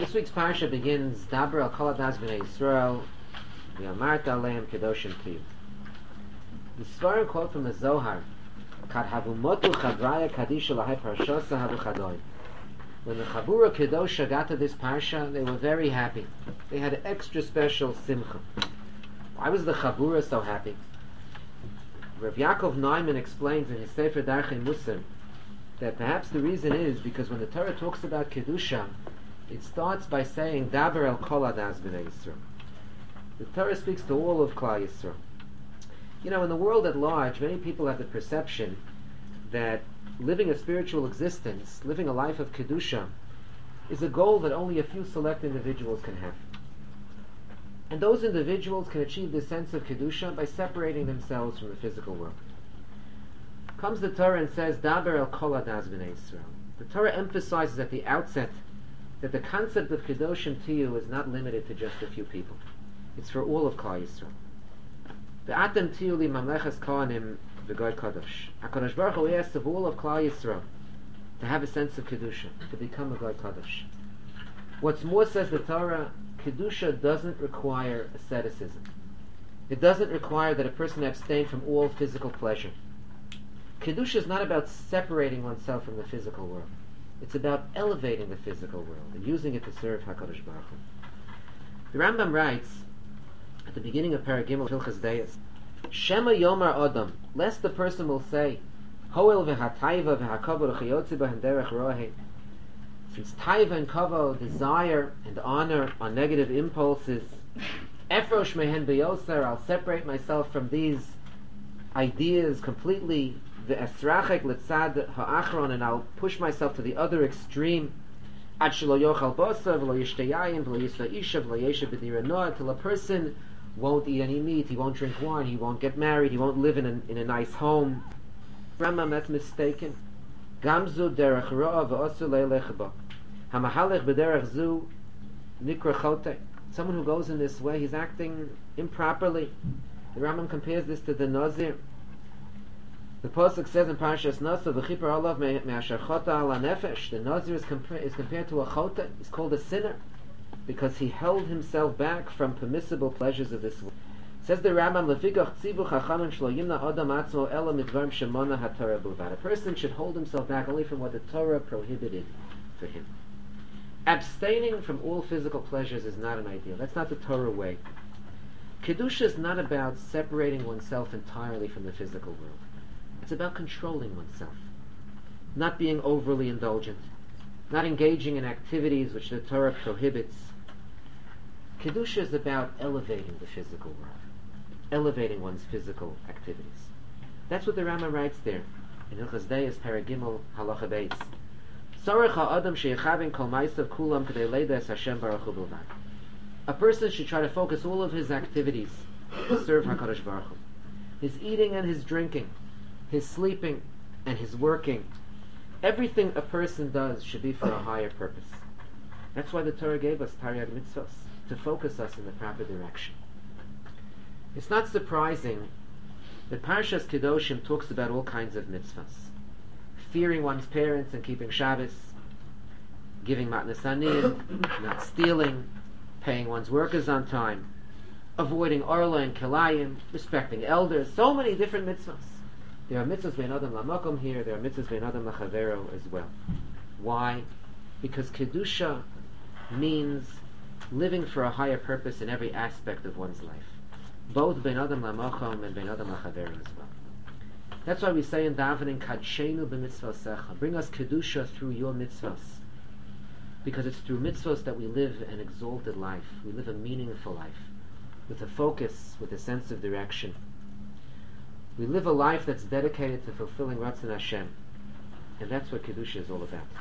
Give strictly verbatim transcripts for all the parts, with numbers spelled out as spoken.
This week's parsha begins Daber al Kol Adas B'nei Yisrael V'Amart Aleim Kedoshim Tiyu. The Svarim quote from the Zohar, Kad Havumotu Chavraya Kadisha Lahai Parshosa Havu Chadoi. When the Chabura Kedosha got to this parsha, they were very happy. They had extra special simcha. Why was the Chabura so happy? Rav Yaakov Neumann explains in his Sefer Darchei Musar that perhaps the reason is because when the Torah talks about Kedusha, it starts by saying Daber el Kol Adas B'nei Yisrael. The Torah speaks to all of Klal Yisrael. You know, in the world at large, many people have the perception that living a spiritual existence, living a life of Kedusha, is a goal that only a few select individuals can have. And those individuals can achieve this sense of Kedusha by separating themselves from the physical world. Comes the Torah and says, Daber el Kol Adas B'nei Yisrael. The Torah emphasizes at the outset that the concept of Kedoshim Tiyu is not limited to just a few people. It's for all of Klal Yisrael. V'atem tiyu li mamleches kohanim v'goy kadosh. HaKadosh Baruch Hu asks of all of Klal Yisrael to have a sense of Kedusha, to become a goy kadosh. What's more, says the Torah, Kedusha doesn't require asceticism. It doesn't require that a person abstain from all physical pleasure. Kedusha is not about separating oneself from the physical world. It's about elevating the physical world and using it to serve HaKadosh Baruch Hu. The Rambam writes at the beginning of Perek Gimel Hilchos Deis, Shema Yomar Adam, lest the person will say, Hoel v'hataiva v'hakavod chayotzi b'hem derech rohe. Since taiva and kavod, desire and honor, are negative impulses, Efrosh mehen beyoser, I'll separate myself from these ideas completely. V'esrachek letzad ha'achron, and I'll push myself to the other extreme. Ad shelo yochal bosa v'lo yishtei yayin v'lo yisla isha v'lo yeshe b'dira noah, till a person won't eat any meat, he won't drink wine, he won't get married, he won't live in a, in a nice home. Rambam, that's mistaken. Gamzu derech ro'a v'osu le'elech ba. Hamahalech b'derech zu nikra chote. Someone who goes in this way, he's acting improperly. The Rambam compares this to the Nazir. The Pasuk says in Parashas Nasa, "V'chipar alav me'asher chota ala nefesh." The Nazir is, compa- is compared to a chota. He's called a sinner because he held himself back from permissible pleasures of this world. Says the Rambam, "Lefikach tzivu chachamim shlo yimna adam atzmo ela midvarim shemana haTorah buvad." A person should hold himself back only from what the Torah prohibited for him. Abstaining from all physical pleasures is not an ideal. That's not the Torah way. Kedusha is not about separating oneself entirely from the physical world. It's about controlling oneself, not being overly indulgent, not engaging in activities which the Torah prohibits. Kedusha is about elevating the physical world, elevating one's physical activities. That's what the Rambam writes there in Hilchos Deis, Perek Gimel, Halacha Beis. Tzorech ha'adam sheyachavin kol ma'asav kulam k'dei leidas Hashem Baruch Hu b'lvad. A person should try to focus all of his activities to serve HaKadosh Baruch Hu. His eating and his drinking, his sleeping and his working, everything a person does should be for a higher purpose. That's why the Torah gave us Taryag Mitzvos, to focus us in the proper direction. It's not surprising that Parashas Kedoshim talks about all kinds of mitzvahs. Fearing one's parents and keeping Shabbos, giving matnas aniyim, not stealing, paying one's workers on time, avoiding orla and kilayim, respecting elders, so many different mitzvahs. There are mitzvahs bein adam lamakom here, there are mitzvahs bein adam lachavero as well. Why? Because Kedusha means living for a higher purpose in every aspect of one's life. Both bein adam lamakom and bein adam lachavero as well. That's why we say in davening, Kadshenu b'mitzvosecha, bring us Kedusha through your mitzvahs. Because it's through mitzvahs that we live an exalted life. We live a meaningful life, with a focus, with a sense of direction. We live a life that's dedicated to fulfilling Ratzon Hashem. And that's what Kedusha is all about.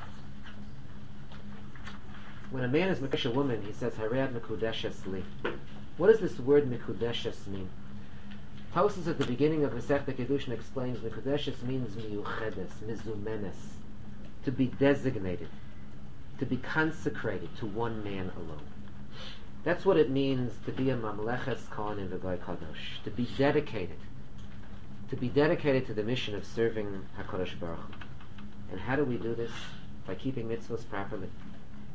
When a man is Mekudesh a woman, he says, Haread Mekudeshes li. What does this word Mekudeshes mean? Tosfos at the beginning of Masechta Kedushin explains Mekudeshes means miyuchedes, mizumenes, to be designated, to be consecrated to one man alone. That's what it means to be a Mamleches Kohanim V'Goy Kadosh, to be dedicated, to be dedicated to the mission of serving HaKadosh Baruch Hu. And how do we do this? By keeping mitzvahs properly.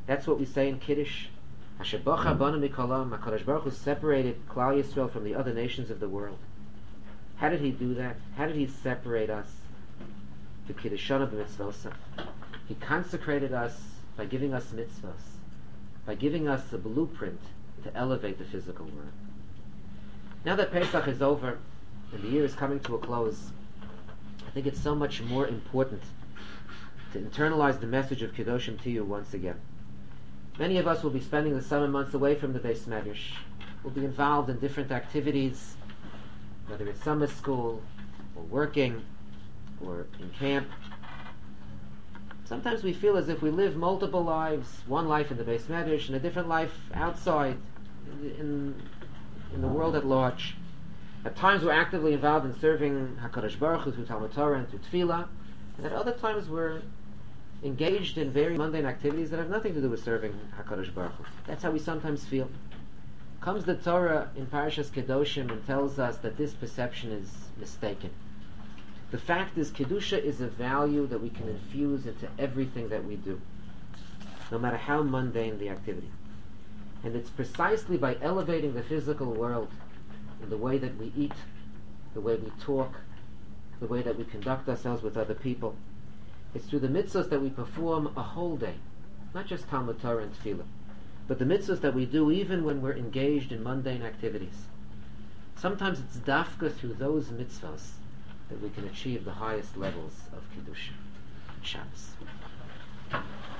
That's what we say in Kiddush. Asher Bocha Banu Mikolam, HaKadosh Baruch Hu separated Klal Yisrael from the other nations of the world. How did he do that? How did he separate us? The Kiddushana b'mitzvosah. He consecrated us by giving us mitzvahs, by giving us a blueprint to elevate the physical world. Now that Pesach is over and the year is coming to a close, I think it's so much more important to internalize the message of Kedoshim to you once again. Many of us will be spending the summer months away from the Beis Medrash. We'll be involved in different activities, whether it's summer school, or working, or in camp. Sometimes we feel as if we live multiple lives, one life in the Beis Medrash and a different life outside, in, in, in the world at large. At times we're actively involved in serving HaKadosh Baruch Hu through Talmud Torah and through Tefillah, and at other times we're engaged in very mundane activities that have nothing to do with serving HaKadosh Baruch Hu. That's how we sometimes feel. Comes the Torah in Parashas Kedoshim and tells us that this perception is mistaken. The fact is, Kedusha is a value that we can infuse into everything that we do, no matter how mundane the activity. And it's precisely by elevating the physical world in the way that we eat, the way we talk, the way that we conduct ourselves with other people. It's through the mitzvahs that we perform a whole day, not just Talmud Torah and Tefillah, but the mitzvahs that we do even when we're engaged in mundane activities. Sometimes it's dafka through those mitzvahs that we can achieve the highest levels of Kedusha. Shabbos.